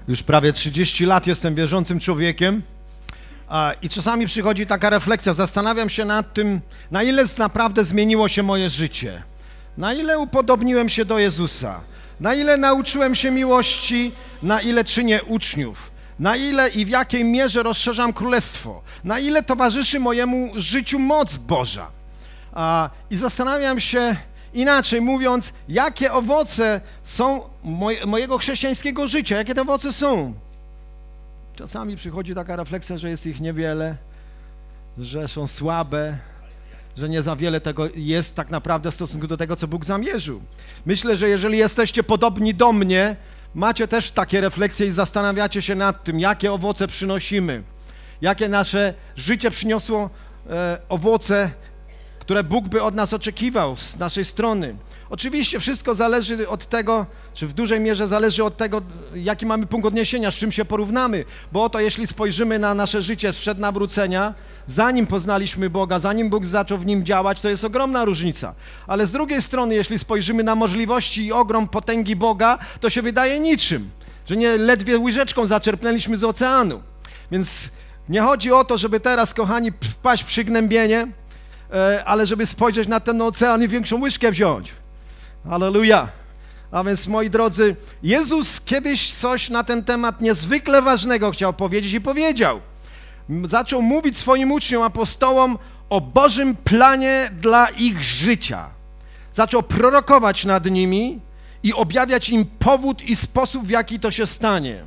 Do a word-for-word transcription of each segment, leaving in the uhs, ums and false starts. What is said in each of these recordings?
Już prawie trzydzieści lat jestem wierzącym człowiekiem i czasami przychodzi taka refleksja, zastanawiam się nad tym, na ile naprawdę zmieniło się moje życie, na ile upodobniłem się do Jezusa, na ile nauczyłem się miłości, na ile czynię uczniów, na ile i w jakiej mierze rozszerzam królestwo, na ile towarzyszy mojemu życiu moc Boża. I zastanawiam się, inaczej mówiąc, jakie owoce są moj, mojego chrześcijańskiego życia, jakie te owoce są. Czasami przychodzi taka refleksja, że jest ich niewiele, że są słabe, że nie za wiele tego jest tak naprawdę w stosunku do tego, co Bóg zamierzył. Myślę, że jeżeli jesteście podobni do mnie, macie też takie refleksje i zastanawiacie się nad tym, jakie owoce przynosimy, jakie nasze życie przyniosło e, owoce, które Bóg by od nas oczekiwał z naszej strony. Oczywiście wszystko zależy od tego, czy w dużej mierze zależy od tego, jaki mamy punkt odniesienia, z czym się porównamy, bo oto jeśli spojrzymy na nasze życie sprzed nawrócenia, zanim poznaliśmy Boga, zanim Bóg zaczął w nim działać, to jest ogromna różnica. Ale z drugiej strony, jeśli spojrzymy na możliwości i ogrom potęgi Boga, to się wydaje niczym, że nie ledwie łyżeczką zaczerpnęliśmy z oceanu. Więc nie chodzi o to, żeby teraz, kochani, wpaść w przygnębienie, ale żeby spojrzeć na ten ocean i większą łyżkę wziąć. Halleluja. A więc, moi drodzy, Jezus kiedyś coś na ten temat niezwykle ważnego chciał powiedzieć i powiedział. Zaczął mówić swoim uczniom, apostołom o Bożym planie dla ich życia. Zaczął prorokować nad nimi i objawiać im powód i sposób, w jaki to się stanie.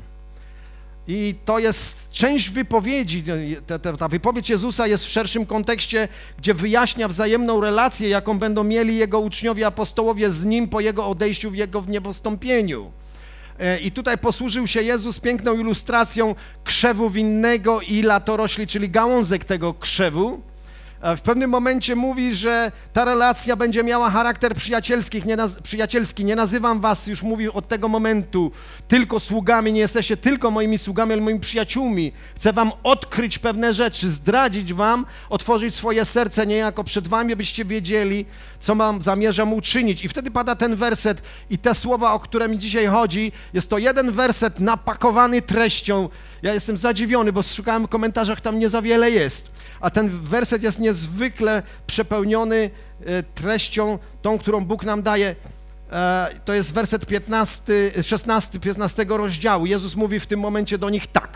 I to jest część wypowiedzi, ta, ta, ta wypowiedź Jezusa jest w szerszym kontekście, gdzie wyjaśnia wzajemną relację, jaką będą mieli Jego uczniowie, apostołowie z Nim po Jego odejściu, w Jego niebowstąpieniu. I tutaj posłużył się Jezus piękną ilustracją krzewu winnego i latorośli, czyli gałązek tego krzewu. W pewnym momencie mówi, że ta relacja będzie miała charakter przyjacielski. Nie, naz- przyjacielski. Nie nazywam was, już mówi od tego momentu, tylko sługami, nie jesteście tylko moimi sługami, ale moimi przyjaciółmi. Chcę wam odkryć pewne rzeczy, zdradzić wam, otworzyć swoje serce niejako przed wami, abyście wiedzieli, co mam, zamierzam uczynić. I wtedy pada ten werset i te słowa, o które mi dzisiaj chodzi, jest to jeden werset napakowany treścią. Ja jestem zadziwiony, bo szukałem w komentarzach, tam nie za wiele jest. A ten werset jest niezwykle przepełniony treścią, tą, którą Bóg nam daje. To jest werset piętnasty, szesnasty, piętnastego rozdziału. Jezus mówi w tym momencie do nich tak.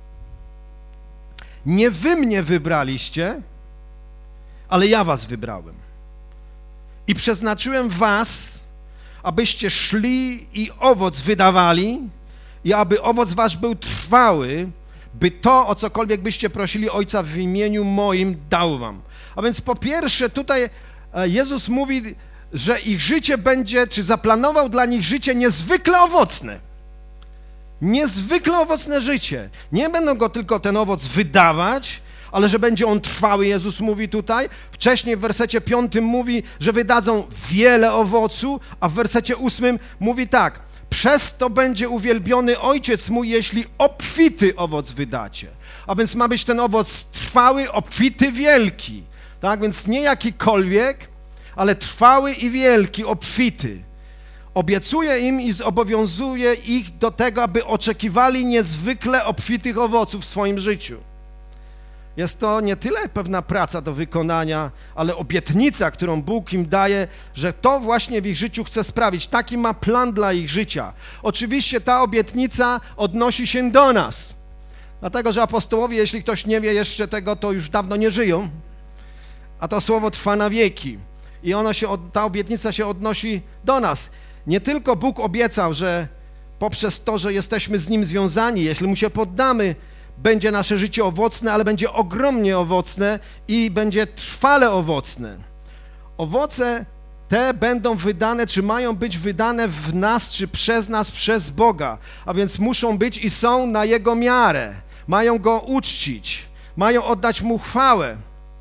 Nie wy mnie wybraliście, ale ja was wybrałem. I przeznaczyłem was, abyście szli i owoc wydawali i aby owoc wasz był trwały, by to, o cokolwiek byście prosili Ojca w imieniu moim, dał wam. A więc po pierwsze tutaj Jezus mówi, że ich życie będzie, czy zaplanował dla nich życie niezwykle owocne. Niezwykle owocne życie. Nie będą go tylko ten owoc wydawać, ale że będzie on trwały, Jezus mówi tutaj. Wcześniej w wersecie piątym mówi, że wydadzą wiele owocu, a w wersecie ósmym mówi tak. Przez to będzie uwielbiony Ojciec mój, jeśli obfity owoc wydacie. A więc ma być ten owoc trwały, obfity, wielki. Tak, więc nie jakikolwiek, ale trwały i wielki, obfity. Obiecuję im i zobowiązuję ich do tego, aby oczekiwali niezwykle obfitych owoców w swoim życiu. Jest to nie tyle pewna praca do wykonania, ale obietnica, którą Bóg im daje, że to właśnie w ich życiu chce sprawić. Taki ma plan dla ich życia. Oczywiście ta obietnica odnosi się do nas. Dlatego, że apostołowie, jeśli ktoś nie wie jeszcze tego, to już dawno nie żyją. A to słowo trwa na wieki. I ono się, ta obietnica się odnosi do nas. Nie tylko Bóg obiecał, że poprzez to, że jesteśmy z Nim związani, jeśli Mu się poddamy, będzie nasze życie owocne, ale będzie ogromnie owocne i będzie trwale owocne. Owoce te będą wydane, czy mają być wydane w nas, czy przez nas, przez Boga, a więc muszą być i są na Jego miarę. Mają Go uczcić, mają oddać Mu chwałę,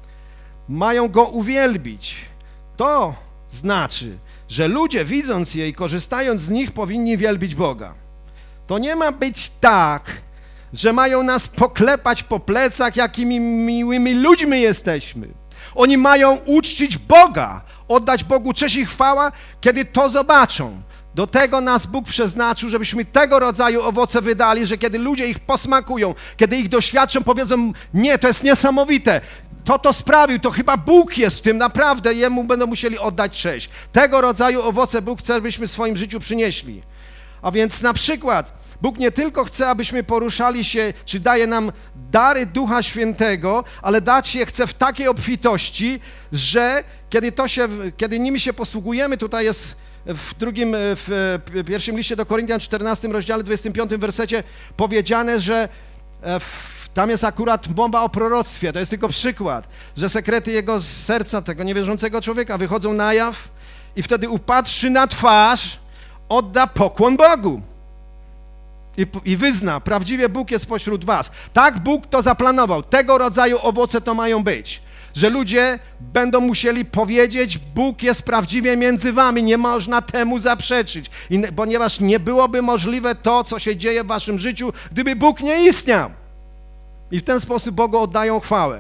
mają Go uwielbić. To znaczy, że ludzie widząc je i korzystając z nich powinni wielbić Boga. To nie ma być tak, że mają nas poklepać po plecach, jakimi miłymi ludźmi jesteśmy. Oni mają uczcić Boga, oddać Bogu cześć i chwała, kiedy to zobaczą. Do tego nas Bóg przeznaczył, żebyśmy tego rodzaju owoce wydali, że kiedy ludzie ich posmakują, kiedy ich doświadczą, powiedzą, nie, to jest niesamowite. To to sprawił, to chyba Bóg jest w tym, naprawdę, Jemu będą musieli oddać cześć. Tego rodzaju owoce Bóg chce, abyśmy w swoim życiu przynieśli. A więc na przykład Bóg nie tylko chce, abyśmy poruszali się, czy daje nam dary Ducha Świętego, ale dać je chce w takiej obfitości, że kiedy, to się, kiedy nimi się posługujemy, tutaj jest w drugim, w pierwszym liście do Koryntian, czternastym rozdziale, dwudziestym piątym wersecie powiedziane, że w tam jest akurat mowa o proroctwie, to jest tylko przykład, że sekrety jego serca, tego niewierzącego człowieka wychodzą na jaw i wtedy upatrzy na twarz, odda pokłon Bogu i, i wyzna, prawdziwie Bóg jest pośród was. Tak Bóg to zaplanował, tego rodzaju owoce to mają być, że ludzie będą musieli powiedzieć, Bóg jest prawdziwie między wami, nie można temu zaprzeczyć, I, ponieważ nie byłoby możliwe to, co się dzieje w waszym życiu, gdyby Bóg nie istniał. I w ten sposób Bogu oddają chwałę.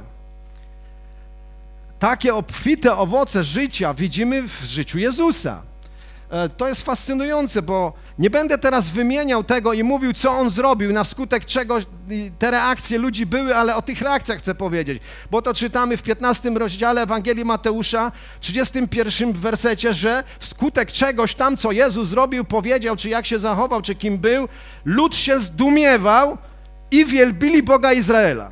Takie obfite owoce życia widzimy w życiu Jezusa. To jest fascynujące, bo nie będę teraz wymieniał tego i mówił, co On zrobił, na skutek czego te reakcje ludzi były, ale o tych reakcjach chcę powiedzieć, bo to czytamy w piętnastym rozdziale Ewangelii Mateusza, trzydziestym pierwszym wersecie, że wskutek czegoś tam, co Jezus zrobił, powiedział, czy jak się zachował, czy kim był, lud się zdumiewał i wielbili Boga Izraela.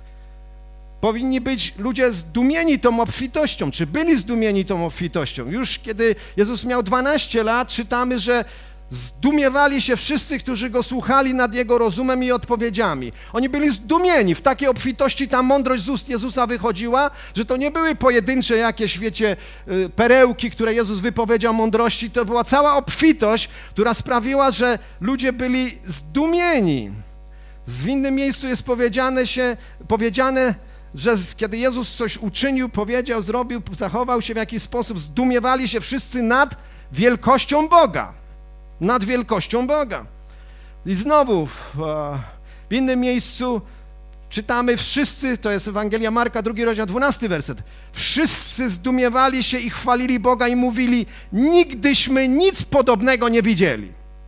Powinni być ludzie zdumieni tą obfitością, czy byli zdumieni tą obfitością. Już kiedy Jezus miał dwanaście lat, czytamy, że zdumiewali się wszyscy, którzy Go słuchali nad Jego rozumem i odpowiedziami. Oni byli zdumieni, w takiej obfitości ta mądrość z ust Jezusa wychodziła, że to nie były pojedyncze jakieś, wiecie, perełki, które Jezus wypowiedział mądrości, to była cała obfitość, która sprawiła, że ludzie byli zdumieni. W innym miejscu jest powiedziane, się, powiedziane, że kiedy Jezus coś uczynił, powiedział, zrobił, zachował się w jakiś sposób, zdumiewali się wszyscy nad wielkością Boga. Nad wielkością Boga. I znowu w innym miejscu czytamy wszyscy, to jest Ewangelia Marka, drugi rozdział, dwunasty werset. Wszyscy zdumiewali się i chwalili Boga i mówili, nigdyśmy nic podobnego nie widzieli.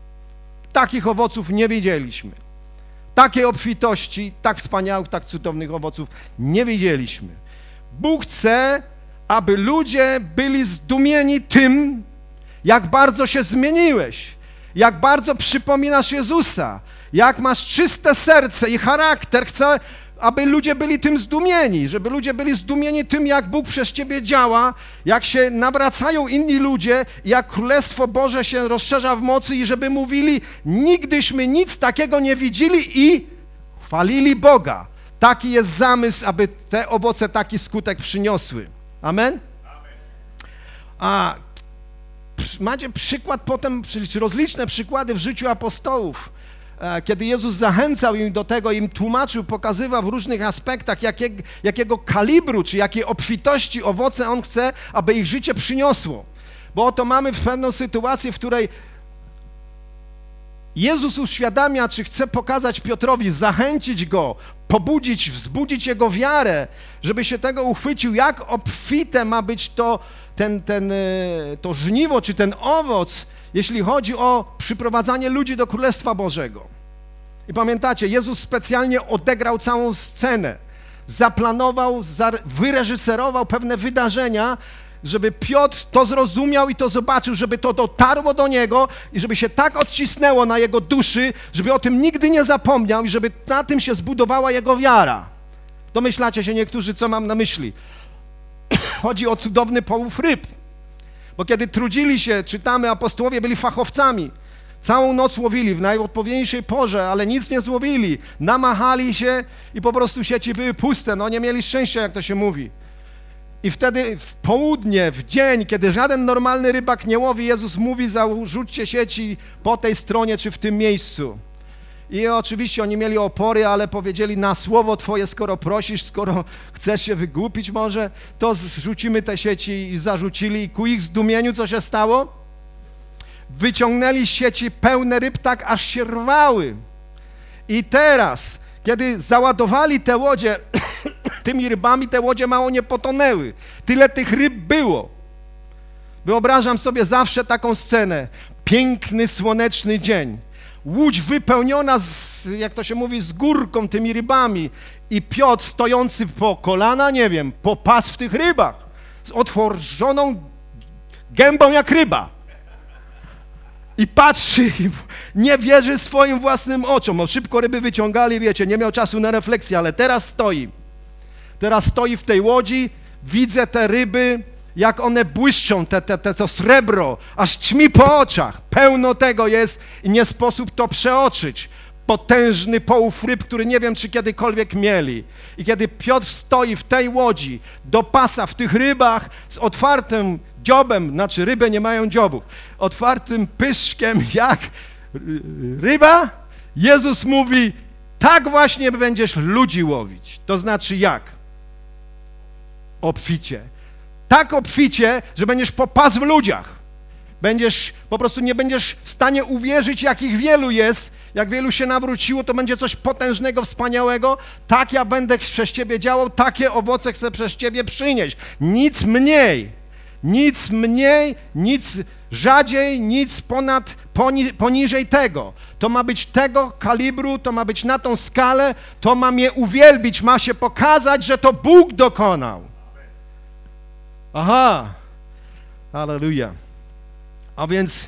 Takich owoców nie widzieliśmy. Takiej obfitości, tak wspaniałych, tak cudownych owoców nie widzieliśmy. Bóg chce, aby ludzie byli zdumieni tym, jak bardzo się zmieniłeś, jak bardzo przypominasz Jezusa, jak masz czyste serce i charakter. Chce, aby ludzie byli tym zdumieni, żeby ludzie byli zdumieni tym, jak Bóg przez ciebie działa, jak się nawracają inni ludzie, jak Królestwo Boże się rozszerza w mocy i żeby mówili, nigdyśmy nic takiego nie widzieli i chwalili Boga. Taki jest zamysł, aby te owoce taki skutek przyniosły. Amen? A macie przykład potem, czy rozliczne przykłady w życiu apostołów, kiedy Jezus zachęcał im do tego, im tłumaczył, pokazywał w różnych aspektach, jakie, jakiego kalibru, czy jakiej obfitości owoce On chce, aby ich życie przyniosło. Bo oto mamy pewną sytuację, w której Jezus uświadamia, czy chce pokazać Piotrowi, zachęcić go, pobudzić, wzbudzić jego wiarę, żeby się tego uchwycił, jak obfite ma być to, ten, ten, to żniwo, czy ten owoc, jeśli chodzi o przyprowadzanie ludzi do Królestwa Bożego. I pamiętacie, Jezus specjalnie odegrał całą scenę, zaplanował, wyreżyserował pewne wydarzenia, żeby Piotr to zrozumiał i to zobaczył, żeby to dotarło do niego i żeby się tak odcisnęło na jego duszy, żeby o tym nigdy nie zapomniał i żeby na tym się zbudowała jego wiara. Domyślacie się niektórzy, co mam na myśli. Chodzi o cudowny połów ryb. Bo kiedy trudzili się, czytamy, apostołowie byli fachowcami. Całą noc łowili w najodpowiedniejszej porze, ale nic nie złowili. Namachali się i po prostu sieci były puste. No nie mieli szczęścia, jak to się mówi. I wtedy w południe, w dzień, kiedy żaden normalny rybak nie łowi, Jezus mówi, zarzućcie sieci po tej stronie czy w tym miejscu. I oczywiście oni mieli opory, ale powiedzieli, na słowo Twoje, skoro prosisz, skoro chcesz się wygłupić może, to zrzucimy te sieci i zarzucili. I ku ich zdumieniu co się stało? Wyciągnęli sieci pełne ryb tak, aż się rwały. I teraz, kiedy załadowali te łodzie tymi rybami, te łodzie mało nie potonęły. Tyle tych ryb było. Wyobrażam sobie zawsze taką scenę. piękny, słoneczny dzień. Łódź wypełniona, z, jak to się mówi, z górką, tymi rybami. I Piotr stojący po kolana, nie wiem, po pas w tych rybach. Z otworzoną gębą jak ryba. I patrzy, i nie wierzy swoim własnym oczom. No, szybko ryby wyciągali, wiecie, nie miał czasu na refleksję, ale teraz stoi. Teraz stoi w tej łodzi, widzę te ryby, jak one błyszczą, te, te, te, to srebro, aż ćmi po oczach. Pełno tego jest i nie sposób to przeoczyć. Potężny połów ryb, który nie wiem, czy kiedykolwiek mieli. I kiedy Piotr stoi w tej łodzi, do pasa w tych rybach, z otwartym dziobem, znaczy ryby nie mają dziobów, otwartym pyszczkiem jak ryba, Jezus mówi, tak właśnie będziesz ludzi łowić. To znaczy jak? Obficie. Tak obficie, że będziesz po pas w ludziach. Będziesz, po prostu nie będziesz w stanie uwierzyć, jakich wielu jest. Jak wielu się nawróciło, to będzie coś potężnego, wspaniałego. Tak ja będę przez ciebie działał, takie owoce chcę przez ciebie przynieść. Nic mniej, nic mniej, nic rzadziej, nic ponad, poni, poniżej tego. To ma być tego kalibru, to ma być na tą skalę, to ma mnie uwielbić, ma się pokazać, że to Bóg dokonał. Aha, halleluja. A więc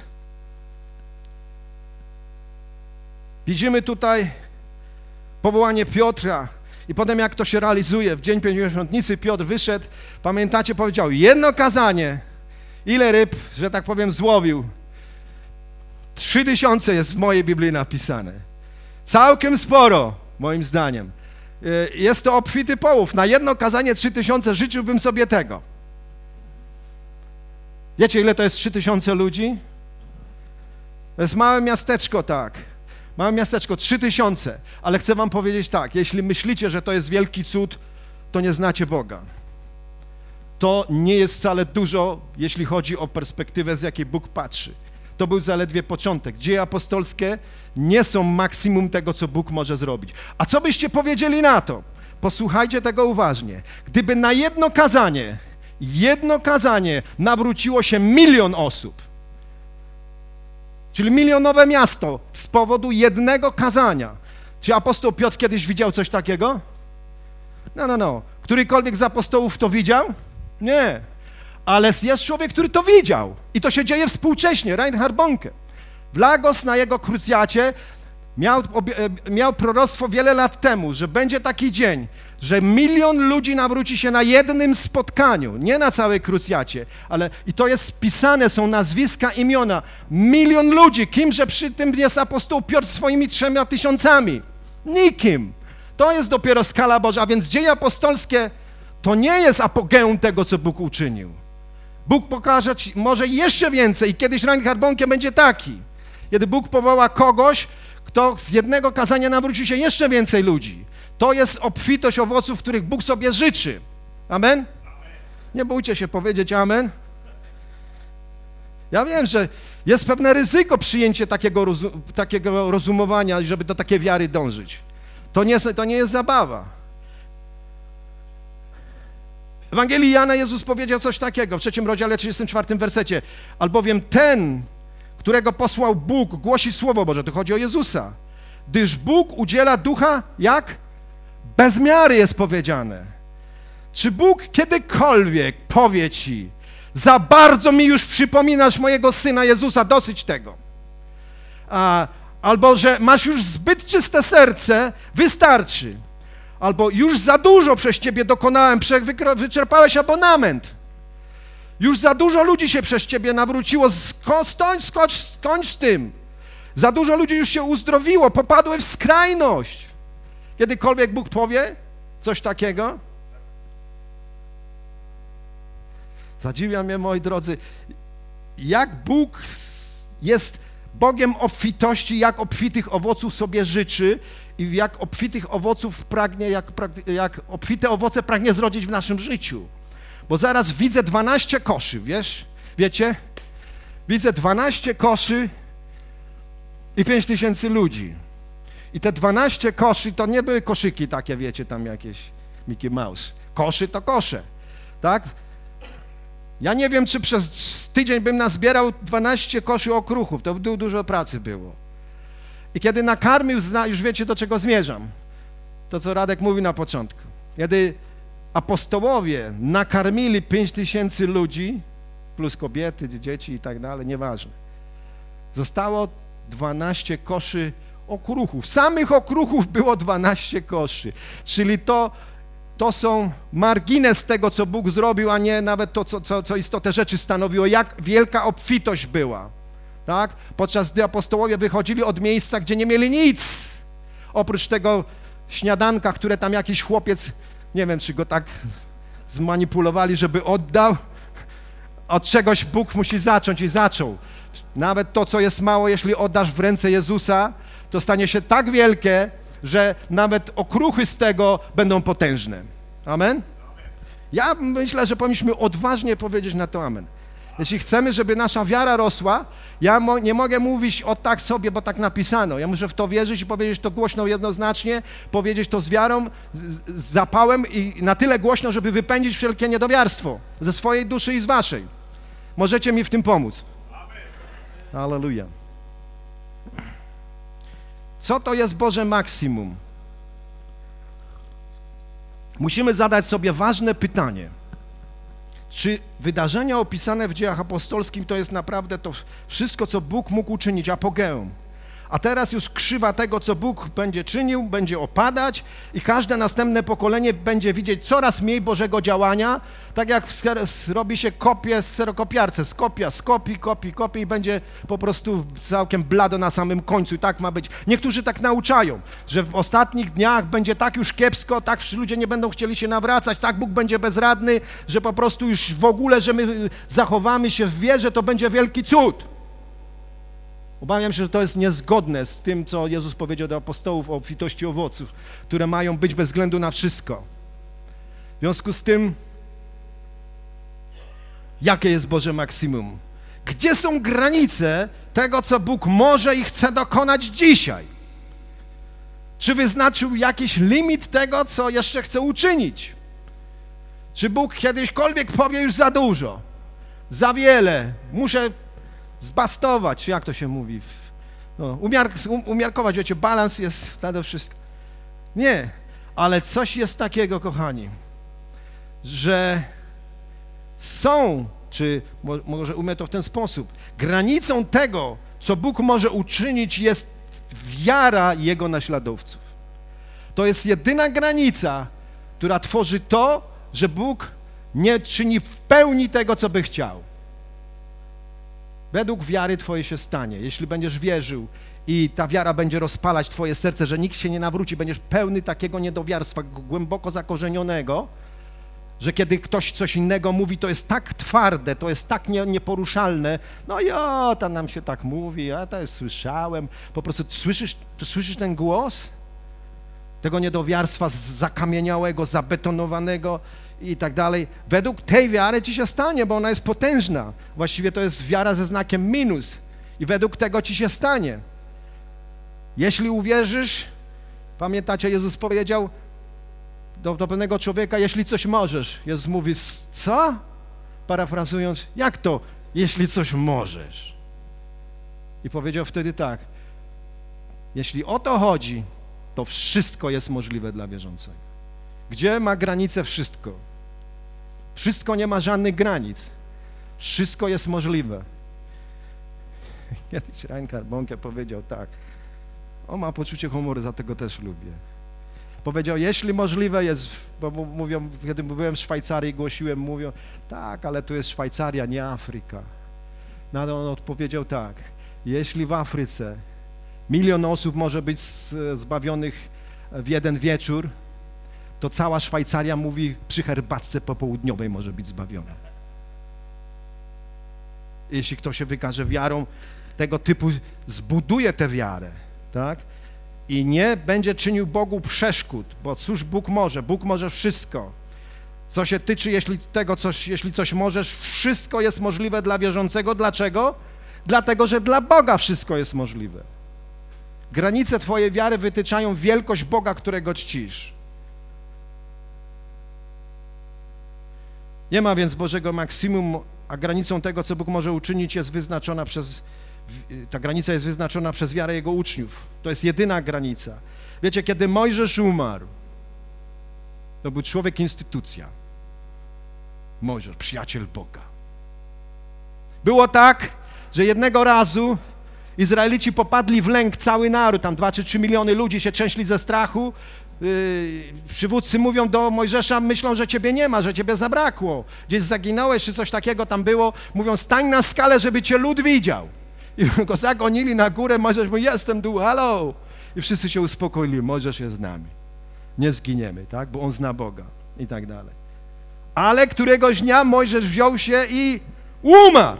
widzimy tutaj powołanie Piotra i potem jak to się realizuje. W dzień pięćdziesiątnicy Piotr wyszedł, pamiętacie, powiedział, jedno kazanie, ile ryb, że tak powiem, złowił? Trzy tysiące jest w mojej Biblii napisane. Całkiem sporo, moim zdaniem. Jest to obfity połów. Na jedno kazanie trzy tysiące, życzyłbym sobie tego. Wiecie, ile to jest trzy tysiące ludzi? To jest małe miasteczko, tak. Małe miasteczko, trzy tysiące. Ale chcę wam powiedzieć tak, jeśli myślicie, że to jest wielki cud, to nie znacie Boga. To nie jest wcale dużo, jeśli chodzi o perspektywę, z jakiej Bóg patrzy. To był zaledwie początek. Dzieje apostolskie nie są maksimum tego, co Bóg może zrobić. A co byście powiedzieli na to? Posłuchajcie tego uważnie. Gdyby na jedno kazanie, jedno kazanie nawróciło się milion osób, czyli milionowe miasto z powodu jednego kazania. Czy apostoł Piotr kiedyś widział coś takiego? No, no, no. Którykolwiek z apostołów to widział? Nie. Ale jest człowiek, który to widział. I to się dzieje współcześnie. Reinhard Bonke. W Lagos na jego krucjacie miał, miał proroctwo wiele lat temu, że będzie taki dzień, że milion ludzi nawróci się na jednym spotkaniu, nie na całej krucjacie, ale i to jest spisane, są nazwiska, imiona. Milion ludzi, kimże przy tym jest apostoł Piotr swoimi trzema tysiącami? Nikim. To jest dopiero skala Boża, a więc dzieje apostolskie to nie jest apogeum tego, co Bóg uczynił. Bóg pokaże ci może jeszcze więcej i kiedyś Reinhard Bonke będzie taki, kiedy Bóg powoła kogoś, kto z jednego kazania nawróci się jeszcze więcej ludzi. To jest obfitość owoców, których Bóg sobie życzy. Amen? Nie bójcie się powiedzieć amen. Ja wiem, że jest pewne ryzyko przyjęcie takiego, rozum, takiego rozumowania, żeby do takiej wiary dążyć. To nie, to nie jest zabawa. W Ewangelii Jana Jezus powiedział coś takiego w trzecim rozdziale, trzydziestym czwartym wersecie. Albowiem ten, którego posłał Bóg, głosi Słowo Boże. To chodzi o Jezusa. Gdyż Bóg udziela ducha jak? Bez miary jest powiedziane. Czy Bóg kiedykolwiek powie ci, za bardzo mi już przypominasz mojego Syna Jezusa, dosyć tego. A, albo, że masz już zbyt czyste serce, wystarczy. Albo już za dużo przez ciebie dokonałem, wyczerpałeś abonament. Już za dużo ludzi się przez ciebie nawróciło, skończ, skończ, skończ z tym. Za dużo ludzi już się uzdrowiło, popadły w skrajność. Kiedykolwiek Bóg powie coś takiego? Zadziwia mnie, moi drodzy, jak Bóg jest Bogiem obfitości, jak obfitych owoców sobie życzy i jak obfitych owoców pragnie, jak, jak obfite owoce pragnie zrodzić w naszym życiu. Bo zaraz widzę dwanaście koszy, wiesz? Wiecie? Widzę dwanaście koszy i pięć tysięcy ludzi. I te dwanaście koszy to nie były koszyki takie, wiecie, tam jakieś Mickey Mouse. Koszy to kosze, tak? Ja nie wiem, czy przez tydzień bym nazbierał dwanaście koszy okruchów, to du dużo pracy było. I kiedy nakarmił, już wiecie, do czego zmierzam, to co Radek mówił na początku. Kiedy apostołowie nakarmili pięć tysięcy ludzi, plus kobiety, dzieci i tak dalej, nieważne. Zostało dwanaście koszy okruchów. Samych okruchów było dwanaście koszy, czyli to, to są margines tego, co Bóg zrobił, a nie nawet to, co, co, co istotę rzeczy stanowiło, jak wielka obfitość była, tak? Podczas gdy apostołowie wychodzili od miejsca, gdzie nie mieli nic, oprócz tego śniadanka, które tam jakiś chłopiec, nie wiem, czy go tak zmanipulowali, żeby oddał, od czegoś Bóg musi zacząć i zaczął. Nawet to, co jest mało, jeśli oddasz w ręce Jezusa, to stanie się tak wielkie, że nawet okruchy z tego będą potężne. Amen? Ja myślę, że powinniśmy odważnie powiedzieć na to amen. Jeśli chcemy, żeby nasza wiara rosła, ja mo nie mogę mówić o tak sobie, bo tak napisano. Ja muszę w to wierzyć i powiedzieć to głośno, jednoznacznie, powiedzieć to z wiarą, z, z zapałem i na tyle głośno, żeby wypędzić wszelkie niedowiarstwo ze swojej duszy i z waszej. Możecie mi w tym pomóc. Halleluja. Co to jest Boże maksimum? Musimy zadać sobie ważne pytanie. Czy wydarzenia opisane w Dziejach Apostolskich to jest naprawdę to wszystko, co Bóg mógł uczynić, apogeum? A teraz już krzywa tego, co Bóg będzie czynił, będzie opadać i każde następne pokolenie będzie widzieć coraz mniej Bożego działania, tak jak robi się kopię z kserokopiarce, skopia, skopi, kopi, kopi i będzie po prostu całkiem blado na samym końcu i tak ma być. Niektórzy tak nauczają, że w ostatnich dniach będzie tak już kiepsko, tak ludzie nie będą chcieli się nawracać, tak Bóg będzie bezradny, że po prostu już w ogóle, że my zachowamy się w wierze, to będzie wielki cud. Obawiam się, że to jest niezgodne z tym, co Jezus powiedział do apostołów o obfitości owoców, które mają być bez względu na wszystko. W związku z tym, jakie jest Boże maksimum? Gdzie są granice tego, co Bóg może i chce dokonać dzisiaj? Czy wyznaczył jakiś limit tego, co jeszcze chce uczynić? Czy Bóg kiedyśkolwiek powie już za dużo, za wiele, muszę zbastować, czy jak to się mówi, no, umiar umiarkować, wiecie, balans jest nade wszystko. Nie, ale coś jest takiego, kochani, że są, czy może umiem to w ten sposób, granicą tego, co Bóg może uczynić, jest wiara Jego naśladowców. To jest jedyna granica, która tworzy to, że Bóg nie czyni w pełni tego, co by chciał. Według wiary Twoje się stanie. Jeśli będziesz wierzył i ta wiara będzie rozpalać Twoje serce, że nikt się nie nawróci, będziesz pełny takiego niedowiarstwa głęboko zakorzenionego, że kiedy ktoś coś innego mówi, to jest tak twarde, to jest tak nie, nieporuszalne. No jo, tam nam się tak mówi, ja to już słyszałem. Po prostu słyszysz, to słyszysz ten głos tego niedowiarstwa zakamieniałego, zabetonowanego i tak dalej. Według tej wiary ci się stanie, bo ona jest potężna. Właściwie to jest wiara ze znakiem minus i według tego ci się stanie. Jeśli uwierzysz, pamiętacie, Jezus powiedział do, do pewnego człowieka, jeśli coś możesz. Jezus mówi, co? Parafrazując, jak to, jeśli coś możesz? I powiedział wtedy tak, jeśli o to chodzi, to wszystko jest możliwe dla wierzącego. Gdzie ma granicę wszystko? Wszystko nie ma żadnych granic. Wszystko jest możliwe. Kiedyś Reinhard Bonke powiedział tak, on ma poczucie humoru, za tego też lubię. Powiedział, jeśli możliwe jest, bo mówią, kiedy byłem w Szwajcarii, głosiłem, mówią, tak, ale tu jest Szwajcaria, nie Afryka. No ale on odpowiedział tak, jeśli w Afryce milion osób może być zbawionych w jeden wieczór, to cała Szwajcaria, mówi, przy herbatce popołudniowej może być zbawiona. Jeśli ktoś się wykaże wiarą tego typu, zbuduje tę wiarę, tak? I nie będzie czynił Bogu przeszkód, bo cóż Bóg może? Bóg może wszystko. Co się tyczy, jeśli tego coś, jeśli coś możesz, wszystko jest możliwe dla wierzącego. Dlaczego? Dlatego, że dla Boga wszystko jest możliwe. Granice twojej wiary wytyczają wielkość Boga, którego czcisz. Nie ma więc Bożego maksimum, a granicą tego, co Bóg może uczynić, jest wyznaczona przez, ta granica jest wyznaczona przez wiarę Jego uczniów. To jest jedyna granica. Wiecie, kiedy Mojżesz umarł, to był człowiek instytucja. Mojżesz, przyjaciel Boga. Było tak, że jednego razu Izraelici popadli w lęk, cały naród, tam dwa czy trzy miliony ludzi się trzęśli ze strachu. Yy, przywódcy mówią do Mojżesza, myślą, że ciebie nie ma, że ciebie zabrakło. Gdzieś zaginąłeś, czy coś takiego tam było. Mówią, stań na skalę, żeby cię lud widział. I go zagonili na górę, Mojżesz mówi, jestem tu, halo. I wszyscy się uspokoili, Mojżesz jest z nami. Nie zginiemy, tak, bo on zna Boga i tak dalej. Ale któregoś dnia Mojżesz wziął się i umarł.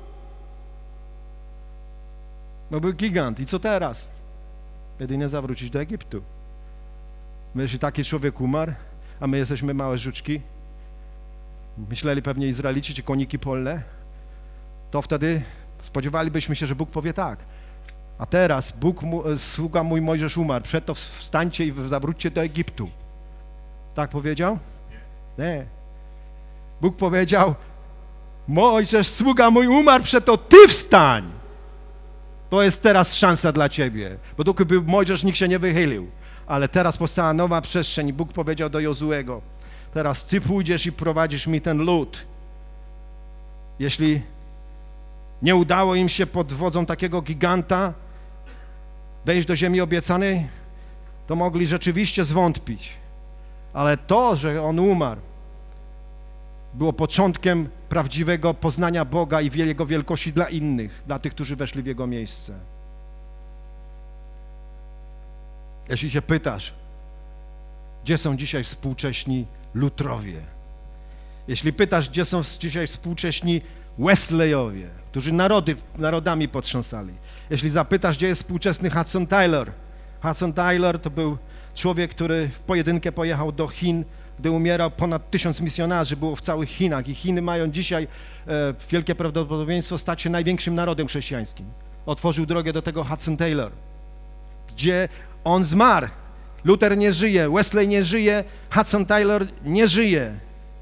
No był gigant. I co teraz? Jedynie zawrócić do Egiptu. My, jeśli taki człowiek umarł, a my jesteśmy małe żuczki, myśleli pewnie Izraelici czy koniki polne, to wtedy spodziewalibyśmy się, że Bóg powie tak. A teraz Bóg, sługa mój Mojżesz umarł, przeto wstańcie i zawróćcie do Egiptu. Tak powiedział? Nie. Bóg powiedział, Mojżesz, sługa mój umarł, przeto ty wstań. To jest teraz szansa dla ciebie, bo dopóki był Mojżesz, nikt się nie wychylił. Ale teraz powstała nowa przestrzeń i Bóg powiedział do Jozuego, teraz ty pójdziesz i prowadzisz mi ten lud. Jeśli nie udało im się pod wodzą takiego giganta wejść do ziemi obiecanej, to mogli rzeczywiście zwątpić. Ale to, że on umarł, było początkiem prawdziwego poznania Boga i Jego wielkości dla innych, dla tych, którzy weszli w Jego miejsce. Jeśli się pytasz, gdzie są dzisiaj współcześni Lutrowie? Jeśli pytasz, gdzie są dzisiaj współcześni Wesleyowie, którzy narody, narodami potrząsali. Jeśli zapytasz, gdzie jest współczesny Hudson Taylor. Hudson Taylor to był człowiek, który w pojedynkę pojechał do Chin, gdy umierał, ponad tysiąc misjonarzy było w całych Chinach i Chiny mają dzisiaj e, wielkie prawdopodobieństwo stać się największym narodem chrześcijańskim. Otworzył drogę do tego Hudson Taylor, gdzie on zmarł. Luther nie żyje, Wesley nie żyje, Hudson Taylor nie żyje.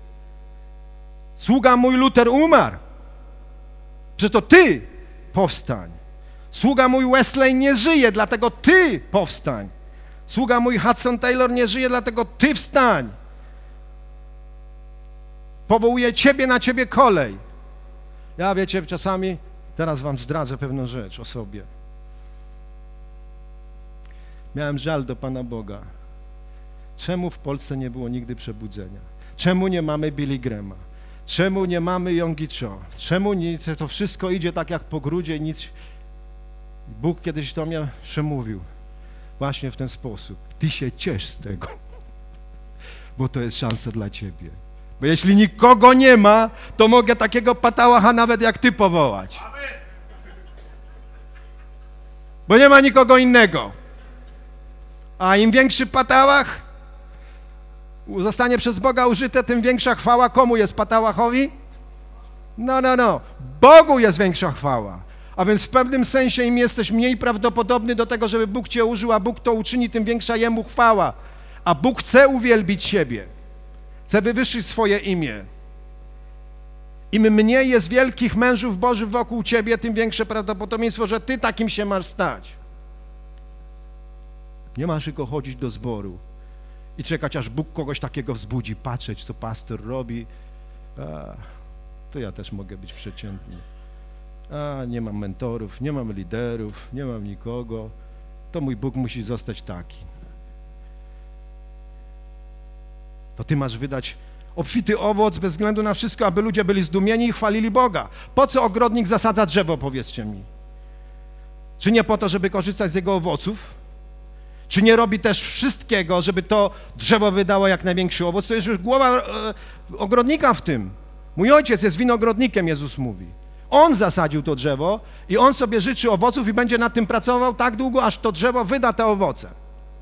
Sługa mój Luther umarł. Że to ty powstań. Sługa mój Wesley nie żyje, dlatego ty powstań. Sługa mój Hudson Taylor nie żyje, dlatego ty wstań. Powołuje ciebie na ciebie kolej. Ja, wiecie, czasami, teraz wam zdradzę pewną rzecz o sobie. Miałem żal do Pana Boga. Czemu w Polsce nie było nigdy przebudzenia? Czemu nie mamy Billy Grahama? Czemu nie mamy Yonggi Cho? Czemu nie, to wszystko idzie tak jak po grudzie i nic... Bóg kiedyś do mnie przemówił właśnie w ten sposób. Ty się ciesz z tego, bo to jest szansa dla ciebie. Bo jeśli nikogo nie ma, to mogę takiego patałacha nawet jak ty powołać. Bo nie ma nikogo innego. A im większy patałach zostanie przez Boga użyte, tym większa chwała komu jest patałachowi? No, no, no. Bogu jest większa chwała. A więc w pewnym sensie im jesteś mniej prawdopodobny do tego, żeby Bóg cię użył, a Bóg to uczyni, tym większa Jemu chwała. A Bóg chce uwielbić siebie. Chce wywyższyć swoje imię. Im mniej jest wielkich mężów Bożych wokół ciebie, tym większe prawdopodobieństwo, że ty takim się masz stać. Nie masz tylko chodzić do zboru i czekać, aż Bóg kogoś takiego wzbudzi, patrzeć, co pastor robi. A, to ja też mogę być przeciętny. A, nie mam mentorów, nie mam liderów, nie mam nikogo. To mój Bóg musi zostać taki. To ty masz wydać obfity owoc bez względu na wszystko, aby ludzie byli zdumieni i chwalili Boga. Po co ogrodnik zasadza drzewo, powiedzcie mi? Czy nie po to, żeby korzystać z jego owoców? Czy nie robi też wszystkiego, żeby to drzewo wydało jak największy owoc? To jest już głowa e, ogrodnika w tym. Mój ojciec jest winogrodnikiem, Jezus mówi. On zasadził to drzewo i on sobie życzy owoców i będzie nad tym pracował tak długo, aż to drzewo wyda te owoce.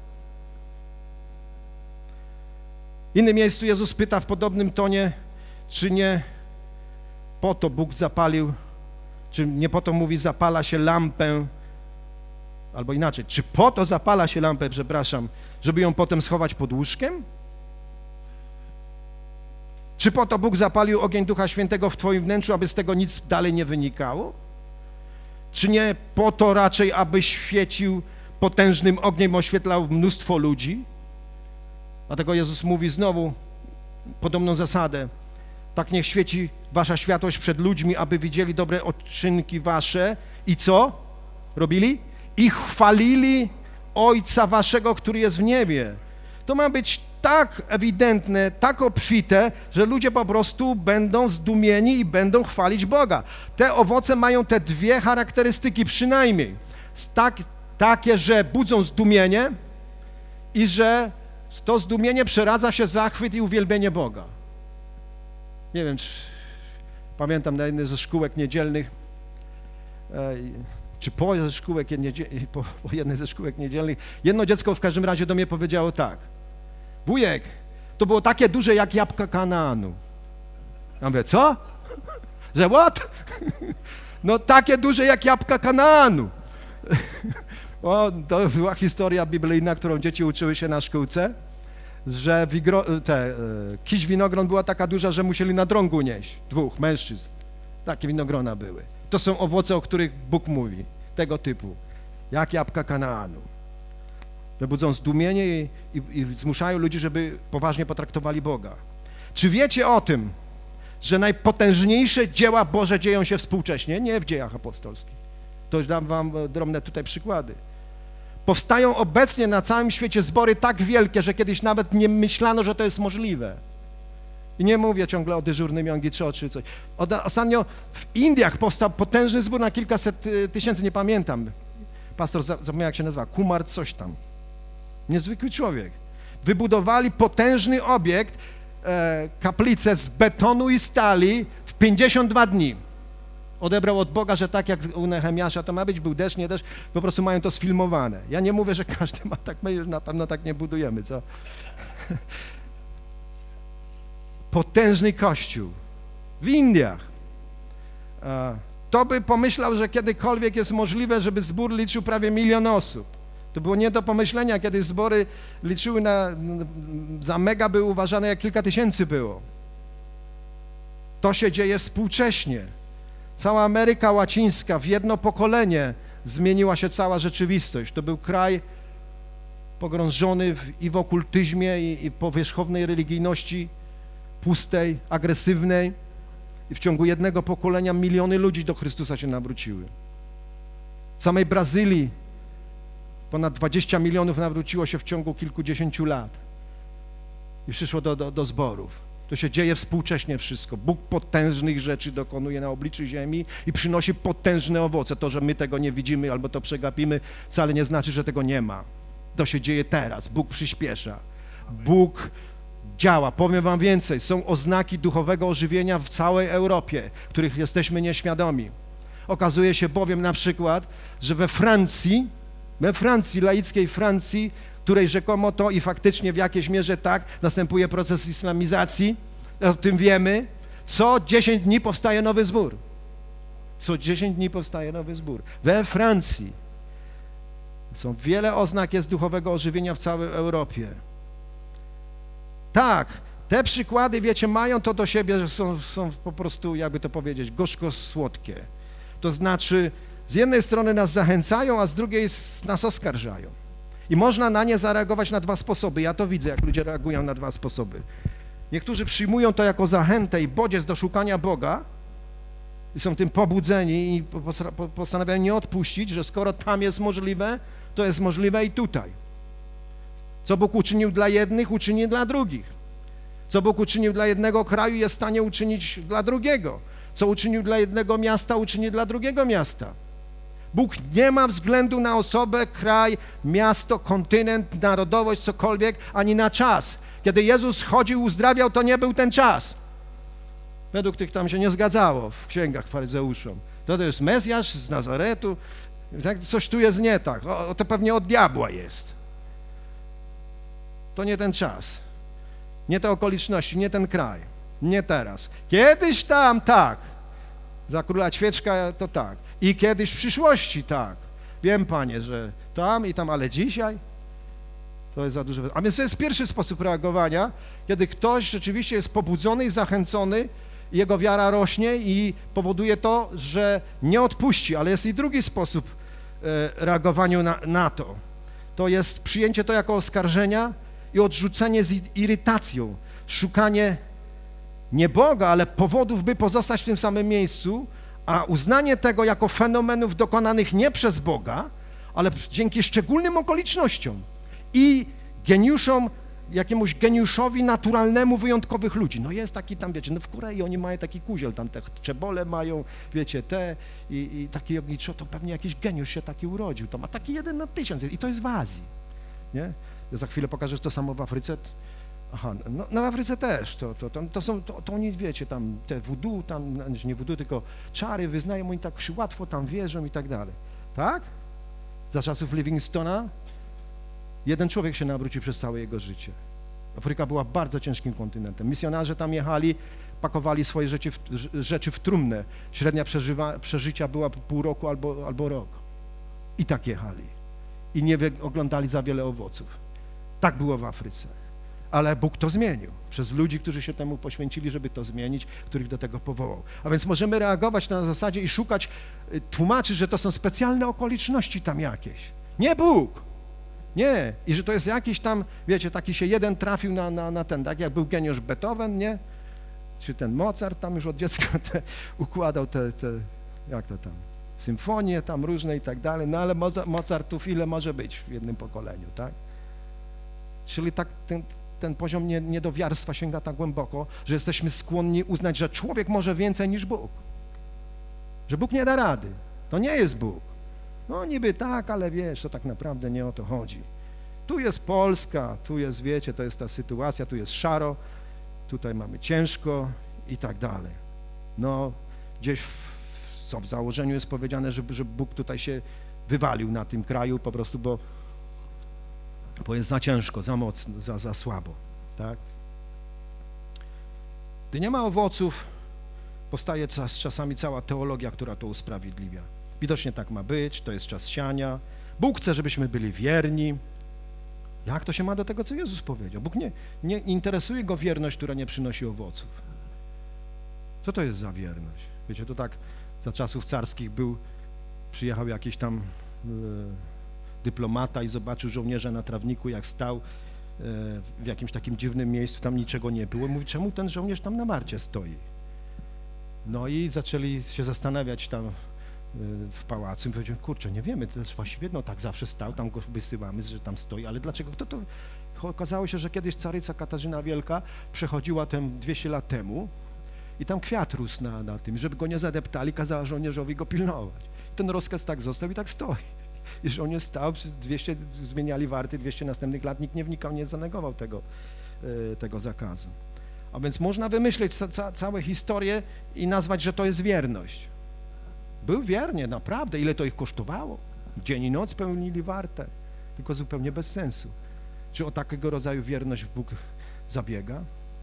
W innym miejscu Jezus pyta w podobnym tonie, czy nie po to Bóg zapalił, czy nie po to mówi zapala się lampę, albo inaczej, czy po to zapala się lampę, przepraszam, żeby ją potem schować pod łóżkiem? Czy po to Bóg zapalił ogień Ducha Świętego w twoim wnętrzu, aby z tego nic dalej nie wynikało? Czy nie po to raczej, aby świecił potężnym ogniem, oświetlał mnóstwo ludzi? Dlatego Jezus mówi znowu podobną zasadę. Tak niech świeci wasza światłość przed ludźmi, aby widzieli dobre odczynki wasze i co? Robili? I chwalili Ojca waszego, który jest w niebie. To ma być tak ewidentne, tak obfite, że ludzie po prostu będą zdumieni i będą chwalić Boga. Te owoce mają te dwie charakterystyki przynajmniej. Tak, takie, że budzą zdumienie i że to zdumienie przeradza się w zachwyt i uwielbienie Boga. Nie wiem, czy pamiętam na jednej ze szkółek niedzielnych, czy po, ze szkółek, po, po jednej ze szkółek niedzielnych, jedno dziecko w każdym razie do mnie powiedziało tak: wujek, to było takie duże jak jabłka Kanaanu. Ja mówię, co? Że what? No takie duże jak jabłka Kanaanu. O, to była historia biblijna, którą dzieci uczyły się na szkółce, że wigro, te, kiś winogron była taka duża, że musieli na drągu nieść, dwóch mężczyzn. Takie winogrona były. To są owoce, o których Bóg mówi, tego typu, jak jabłka Kanaanu. Że budzą zdumienie i, i, i zmuszają ludzi, żeby poważnie potraktowali Boga. Czy wiecie o tym, że najpotężniejsze dzieła Boże dzieją się współcześnie? Nie w dziejach apostolskich. To już dam wam drobne tutaj przykłady. Powstają obecnie na całym świecie zbory tak wielkie, że kiedyś nawet nie myślano, że to jest możliwe. I nie mówię ciągle o dyżurnym Yonggi-cho czy coś. Ostatnio w Indiach powstał potężny zbór na kilkaset tysięcy, nie pamiętam. Pastor zapomniał, jak się nazywa, Kumar coś tam. Niezwykły człowiek. Wybudowali potężny obiekt, e, kaplicę z betonu i stali w pięćdziesiąt dwa dni. Odebrał od Boga, że tak jak u Nehemiasza to ma być, był deszcz, nie deszcz, po prostu mają to sfilmowane. Ja nie mówię, że każdy ma tak, my już na pewno tak nie budujemy, co? Potężny kościół w Indiach. To by pomyślał, że kiedykolwiek jest możliwe, żeby zbór liczył prawie milion osób. To było nie do pomyślenia, kiedy zbory liczyły na, za mega były uważane, jak kilka tysięcy było. To się dzieje współcześnie. Cała Ameryka Łacińska w jedno pokolenie zmieniła się cała rzeczywistość. To był kraj pogrążony w, i w okultyzmie, i, i powierzchownej religijności, pustej, agresywnej. I w ciągu jednego pokolenia miliony ludzi do Chrystusa się nawróciły. W samej Brazylii ponad dwadzieścia milionów nawróciło się w ciągu kilkudziesięciu lat i przyszło do, do, do zborów. To się dzieje współcześnie wszystko. Bóg potężnych rzeczy dokonuje na obliczu ziemi i przynosi potężne owoce. To, że my tego nie widzimy albo to przegapimy, wcale nie znaczy, że tego nie ma. To się dzieje teraz. Bóg przyspiesza. Bóg działa. Powiem wam więcej. Są oznaki duchowego ożywienia w całej Europie, których jesteśmy nieświadomi. Okazuje się bowiem na przykład, że we Francji, we Francji, laickiej Francji, której rzekomo to i faktycznie w jakiejś mierze tak, następuje proces islamizacji, o tym wiemy, co dziesięć dni powstaje nowy zbór. Co dziesięć dni powstaje nowy zbór. We Francji. Są wiele oznak jest duchowego ożywienia w całej Europie. Tak, te przykłady, wiecie, mają to do siebie, że są, są po prostu, jakby to powiedzieć, gorzko-słodkie. To znaczy, z jednej strony nas zachęcają, a z drugiej nas oskarżają. I można na nie zareagować na dwa sposoby. Ja to widzę, jak ludzie reagują na dwa sposoby. Niektórzy przyjmują to jako zachętę i bodziec do szukania Boga i są tym pobudzeni i postanawiają nie odpuścić, że skoro tam jest możliwe, to jest możliwe i tutaj. Co Bóg uczynił dla jednych, uczyni dla drugich. Co Bóg uczynił dla jednego kraju, jest w stanie uczynić dla drugiego. Co uczynił dla jednego miasta, uczyni dla drugiego miasta. Bóg nie ma względu na osobę, kraj, miasto, kontynent, narodowość, cokolwiek, ani na czas. Kiedy Jezus chodził, uzdrawiał, to nie był ten czas. Według tych tam się nie zgadzało w księgach faryzeuszom. To, to jest Mesjasz z Nazaretu, tak, coś tu jest nie tak, o, to pewnie od diabła jest. To nie ten czas, nie te okoliczności, nie ten kraj, nie teraz. Kiedyś tam tak, za króla Ćwieczka to tak. I kiedyś w przyszłości tak. Wiem, Panie, że tam i tam, ale dzisiaj To jest za duże. A więc to jest pierwszy sposób reagowania, kiedy ktoś rzeczywiście jest pobudzony i zachęcony, i jego wiara rośnie i powoduje to, że nie odpuści, ale jest i drugi sposób reagowania na, na to. To jest przyjęcie to jako oskarżenia i odrzucenie z irytacją, szukanie nie Boga, ale powodów, by pozostać w tym samym miejscu, a uznanie tego jako fenomenów dokonanych nie przez Boga, ale dzięki szczególnym okolicznościom i geniuszom, jakiemuś geniuszowi naturalnemu wyjątkowych ludzi. No jest taki tam, wiecie, no w Korei oni mają taki kuziel, tam te czebole mają, wiecie, te i, i taki ogniczo, to pewnie jakiś geniusz się taki urodził, to ma taki jeden na tysiąc i to jest w Azji, nie? Ja za chwilę pokażę, że to samo w Afryce. Aha, no, no w Afryce też, to, to, to, to są, to, to oni, wiecie, tam te voodoo, tam, nie voodoo, tylko czary wyznają, oni tak łatwo tam wierzą i tak dalej, tak? Za czasów Livingstona jeden człowiek się nawrócił przez całe jego życie. Afryka była bardzo ciężkim kontynentem. Misjonarze tam jechali, pakowali swoje rzeczy w, rzeczy w trumnę. Średnia przeżywa, przeżycia była pół roku albo, albo rok. I tak jechali. I nie oglądali za wiele owoców. Tak było w Afryce. Ale Bóg to zmienił. Przez ludzi, którzy się temu poświęcili, żeby to zmienić, których do tego powołał. A więc możemy reagować na zasadzie i szukać, tłumaczyć, że to są specjalne okoliczności tam jakieś. Nie Bóg! Nie, i że to jest jakiś tam, wiecie, taki się jeden trafił na, na, na ten, tak jak był geniusz Beethoven, nie? Czy ten Mozart tam już od dziecka te, układał te, te, jak to tam, symfonie tam różne i tak dalej, no ale Mozartów ile może być w jednym pokoleniu, tak? Czyli tak ten, ten poziom nie, niedowiarstwa sięga tak głęboko, że jesteśmy skłonni uznać, że człowiek może więcej niż Bóg, że Bóg nie da rady, to nie jest Bóg. No niby tak, ale wiesz, to tak naprawdę nie o to chodzi. Tu jest Polska, tu jest, wiecie, to jest ta sytuacja, tu jest szaro, tutaj mamy ciężko i tak dalej. No gdzieś w, co w założeniu jest powiedziane, że, że Bóg tutaj się wywalił na tym kraju po prostu, bo, bo jest za ciężko, za mocno, za, za słabo, tak? Gdy nie ma owoców, powstaje czas, czasami cała teologia, która to usprawiedliwia. Widocznie tak ma być, to jest czas siania. Bóg chce, żebyśmy byli wierni. Jak to się ma do tego, co Jezus powiedział? Bóg nie, nie interesuje go wierność, która nie przynosi owoców. Co to jest za wierność? Wiecie, to tak za czasów carskich był, przyjechał jakiś tam e, dyplomata i zobaczył żołnierza na trawniku, jak stał e, w jakimś takim dziwnym miejscu, tam niczego nie było. Mówi, czemu ten żołnierz tam na marcie stoi? No i zaczęli się zastanawiać tam w pałacu i powiedziałem, kurczę, nie wiemy, to jest właściwie, no tak zawsze stał, tam go wysyłamy, że tam stoi, ale dlaczego? Kto to? Okazało się, że kiedyś caryca Katarzyna Wielka przechodziła tam dwieście lat temu i tam kwiat rósł na, na tym, żeby go nie zadeptali, kazała żołnierzowi go pilnować. Ten rozkaz tak został i tak stoi. I żołnierz stał, dwieście zmieniali warty, dwieście następnych lat, nikt nie wnikał, nie zanegował tego, tego zakazu. A więc można wymyśleć ca, ca, całe historie i nazwać, że to jest wierność. Był wiernie, naprawdę, ile to ich kosztowało. Dzień i noc pełnili wartę, tylko zupełnie bez sensu. Czy o takiego rodzaju wierność Bóg zabiega?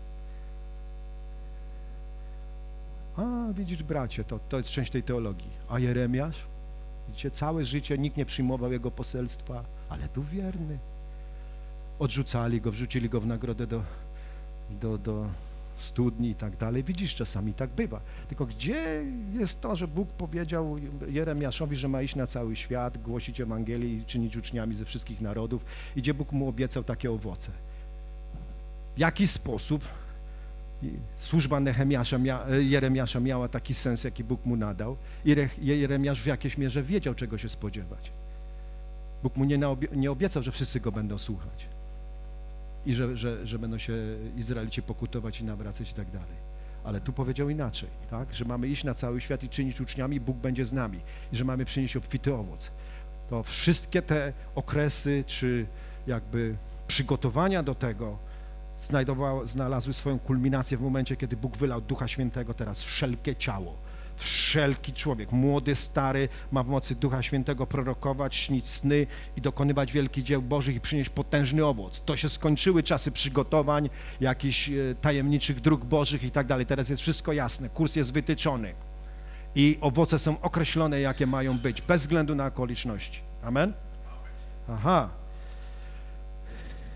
A, widzisz, bracie, to, to jest część tej teologii. A Jeremiasz? Widzicie, całe życie nikt nie przyjmował jego poselstwa, ale był wierny. Odrzucali go, wrzucili go w nagrodę do, do, do studni i tak dalej. Widzisz, czasami tak bywa. Tylko gdzie jest to, że Bóg powiedział Jeremiaszowi, że ma iść na cały świat, głosić Ewangelię i czynić uczniami ze wszystkich narodów, i gdzie Bóg mu obiecał takie owoce? W jaki sposób służba Nehemiasza, mia, Jeremiasza miała taki sens, jaki Bóg mu nadał, i Jeremiasz w jakiejś mierze wiedział, czego się spodziewać. Bóg mu nie, nie obiecał, że wszyscy go będą słuchać i że, że, że będą się Izraelici pokutować i nawracać i tak dalej. Ale tu powiedział inaczej, tak? Że mamy iść na cały świat i czynić uczniami, Bóg będzie z nami i że mamy przynieść obfity owoc. To wszystkie te okresy, czy jakby przygotowania do tego znalazły swoją kulminację w momencie, kiedy Bóg wylał Ducha Świętego teraz wszelkie ciało. Wszelki człowiek, młody, stary, ma w mocy Ducha Świętego prorokować, śnić sny i dokonywać wielkich dzieł Bożych i przynieść potężny owoc. To się skończyły czasy przygotowań, jakichś tajemniczych dróg Bożych i tak dalej. Teraz jest wszystko jasne, kurs jest wytyczony i owoce są określone, jakie mają być, bez względu na okoliczności. Amen? Aha.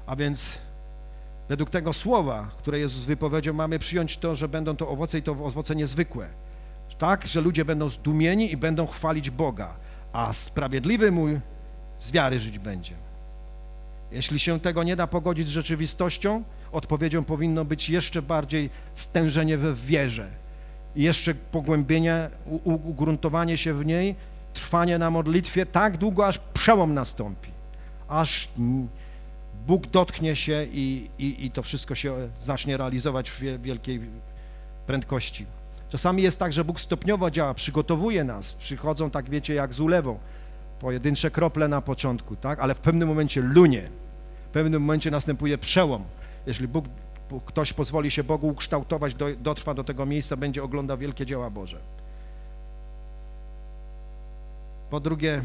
A więc według tego słowa, które Jezus wypowiedział, mamy przyjąć to, że będą to owoce i to owoce niezwykłe. Tak, że ludzie będą zdumieni i będą chwalić Boga, a sprawiedliwy mój z wiary żyć będzie. Jeśli się tego nie da pogodzić z rzeczywistością, odpowiedzią powinno być jeszcze bardziej stężenie we wierze, jeszcze pogłębienie, ugruntowanie się w niej, trwanie na modlitwie tak długo, aż przełom nastąpi, aż Bóg dotknie się i, i, i to wszystko się zacznie realizować w wielkiej prędkości. Czasami jest tak, że Bóg stopniowo działa, przygotowuje nas, przychodzą, tak wiecie, jak z ulewą, pojedyncze krople na początku, tak, ale w pewnym momencie lunie, w pewnym momencie następuje przełom. Jeśli Bóg, ktoś pozwoli się Bogu ukształtować, do, dotrwa do tego miejsca, będzie oglądał wielkie dzieła Boże. Po drugie,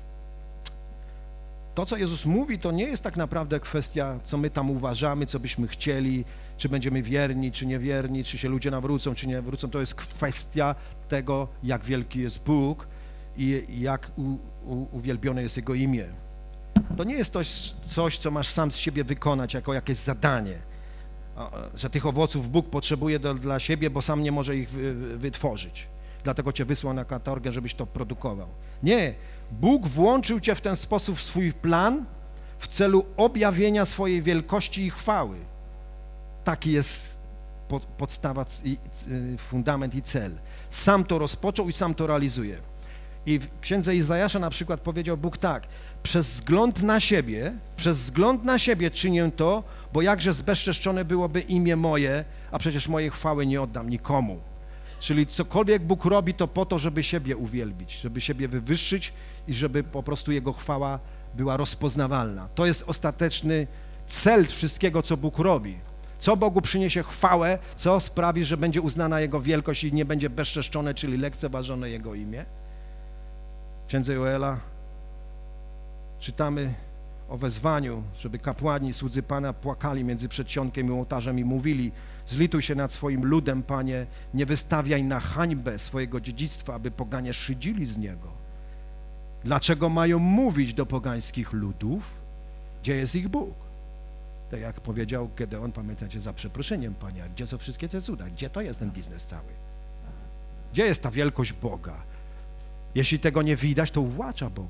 to, co Jezus mówi, to nie jest tak naprawdę kwestia, co my tam uważamy, co byśmy chcieli, czy będziemy wierni, czy niewierni, czy się ludzie nawrócą, czy nie wrócą. To jest kwestia tego, jak wielki jest Bóg i jak u, u, uwielbione jest Jego imię. To nie jest coś, coś, co masz sam z siebie wykonać jako jakieś zadanie, że tych owoców Bóg potrzebuje do, dla siebie, bo sam nie może ich wy, wytworzyć. Dlatego cię wysłał na katorgę, żebyś to produkował. Nie, Bóg włączył cię w ten sposób w swój plan w celu objawienia swojej wielkości i chwały. Taki jest pod, podstawa, fundament i cel. Sam to rozpoczął i sam to realizuje. I w księdze Izajasza na przykład powiedział Bóg tak: przez wzgląd na siebie, przez wzgląd na siebie czynię to, bo jakże zbezczeszczone byłoby imię moje, a przecież mojej chwały nie oddam nikomu. Czyli cokolwiek Bóg robi, to po to, żeby siebie uwielbić, żeby siebie wywyższyć i żeby po prostu Jego chwała była rozpoznawalna. To jest ostateczny cel wszystkiego, co Bóg robi. Co Bogu przyniesie chwałę, co sprawi, że będzie uznana Jego wielkość i nie będzie bezczeszczone, czyli lekceważone Jego imię. W księdze Joela czytamy o wezwaniu, żeby kapłani, słudzy Pana płakali między przedsionkiem i ołtarzem i mówili: zlituj się nad swoim ludem, Panie, nie wystawiaj na hańbę swojego dziedzictwa, aby poganie szydzili z niego. Dlaczego mają mówić do pogańskich ludów, gdzie jest ich Bóg? Tak jak powiedział Gedeon, pamiętacie, za przeproszeniem, Panie, gdzie są wszystkie te cuda? Gdzie to jest ten biznes cały? Gdzie jest ta wielkość Boga? Jeśli tego nie widać, to uwłacza Bogu.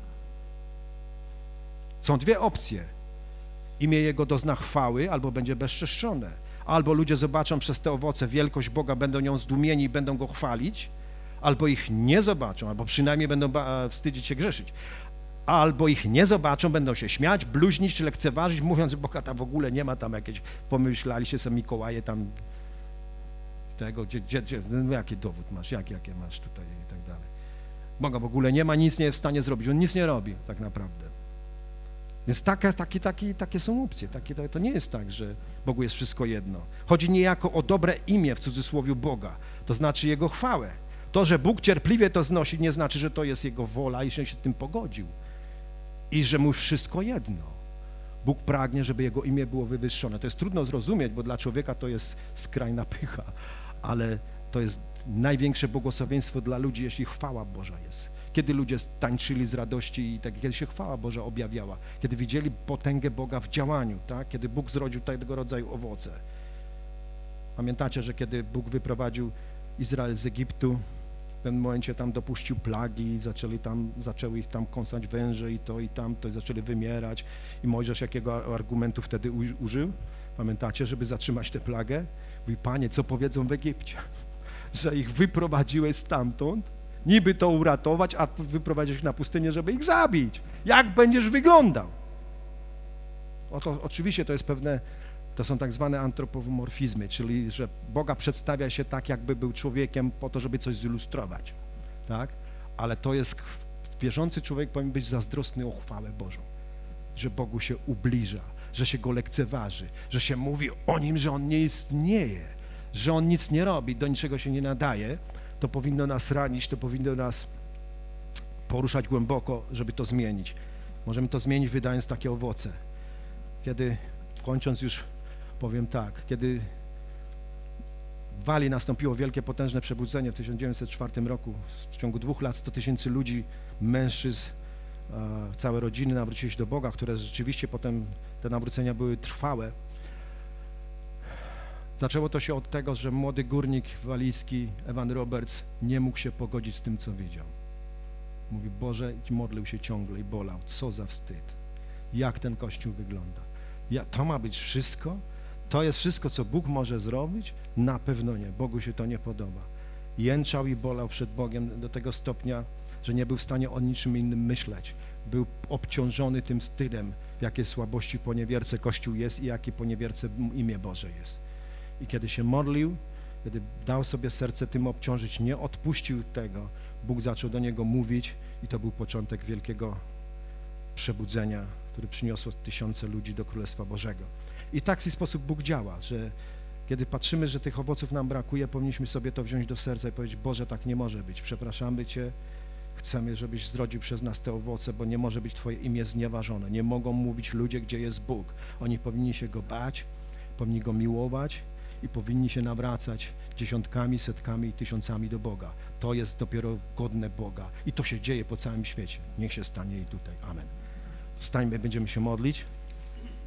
Są dwie opcje. Imię Jego dozna chwały, albo będzie bezczeszczone. Albo ludzie zobaczą przez te owoce wielkość Boga, będą nią zdumieni i będą Go chwalić, albo ich nie zobaczą, albo przynajmniej będą wstydzić się grzeszyć. Albo ich nie zobaczą, będą się śmiać, bluźnić czy lekceważyć, mówiąc, że Boga tam w ogóle nie ma, tam jakieś, pomyślali się sobie Mikołaje tam tego, gdzie, gdzie, gdzie no jaki dowód masz, jak, jakie masz tutaj i tak dalej. Boga w ogóle nie ma, nic nie jest w stanie zrobić, On nic nie robi tak naprawdę. Więc takie, takie, takie, takie są opcje, takie, to nie jest tak, że Bogu jest wszystko jedno. Chodzi niejako o dobre imię w cudzysłowie Boga, to znaczy Jego chwałę. To, że Bóg cierpliwie to znosi, nie znaczy, że to jest Jego wola i że się z tym pogodził. I że Mu wszystko jedno. Bóg pragnie, żeby Jego imię było wywyższone. To jest trudno zrozumieć, bo dla człowieka to jest skrajna pycha, ale to jest największe błogosławieństwo dla ludzi, jeśli chwała Boża jest. Kiedy ludzie tańczyli z radości i tak, kiedy się chwała Boża objawiała, kiedy widzieli potęgę Boga w działaniu, tak? Kiedy Bóg zrodził tego rodzaju owoce. Pamiętacie, że kiedy Bóg wyprowadził Izrael z Egiptu, w pewnym momencie tam dopuścił plagi, zaczęli tam, zaczęły ich tam kąsać węże i to i tamto i zaczęli wymierać. I Mojżesz jakiego argumentu wtedy użył? Pamiętacie, żeby zatrzymać tę plagę? Mówi: Panie, co powiedzą w Egipcie? Że ich wyprowadziłeś stamtąd, niby to uratować, a wyprowadzisz ich na pustynię, żeby ich zabić. Jak będziesz wyglądał? Oto, oczywiście to jest pewne, to są tak zwane antropomorfizmy, czyli że Boga przedstawia się tak, jakby był człowiekiem po to, żeby coś zilustrować, tak? Ale to jest, wierzący człowiek powinien być zazdrosny o chwałę Bożą, że Bogu się ubliża, że się Go lekceważy, że się mówi o Nim, że On nie istnieje, że On nic nie robi, do niczego się nie nadaje. To powinno nas ranić, to powinno nas poruszać głęboko, żeby to zmienić. Możemy to zmienić, wydając takie owoce. Kiedy, kończąc już, powiem tak, kiedy w Walii nastąpiło wielkie, potężne przebudzenie w tysiąc dziewięćset czwartym roku, w ciągu dwóch lat sto tysięcy ludzi, mężczyzn całe rodziny nawróciły się do Boga, które rzeczywiście potem te nawrócenia były trwałe. Zaczęło to się od tego, że młody górnik walijski Evan Roberts nie mógł się pogodzić z tym, co widział. Mówi, Boże, i modlił się ciągle i bolał. Co za wstyd. Jak ten Kościół wygląda. Ja, to ma być wszystko? To jest wszystko, co Bóg może zrobić? Na pewno nie. Bogu się to nie podoba. Jęczał i bolał przed Bogiem do tego stopnia, że nie był w stanie o niczym innym myśleć. Był obciążony tym stylem, w jakiej słabości poniewierce Kościół jest i jakie poniewierce imię Boże jest. I kiedy się modlił, kiedy dał sobie serce tym obciążyć, nie odpuścił tego, Bóg zaczął do niego mówić i to był początek wielkiego przebudzenia, który przyniosło tysiące ludzi do Królestwa Bożego. I tak w ten sposób Bóg działa, że kiedy patrzymy, że tych owoców nam brakuje, powinniśmy sobie to wziąć do serca i powiedzieć, Boże, tak nie może być, przepraszamy Cię, chcemy, żebyś zrodził przez nas te owoce, bo nie może być Twoje imię znieważone. Nie mogą mówić ludzie, gdzie jest Bóg. Oni powinni się Go bać, powinni Go miłować i powinni się nawracać dziesiątkami, setkami i tysiącami do Boga. To jest dopiero godne Boga i to się dzieje po całym świecie. Niech się stanie i tutaj. Amen. Wstańmy, będziemy się modlić.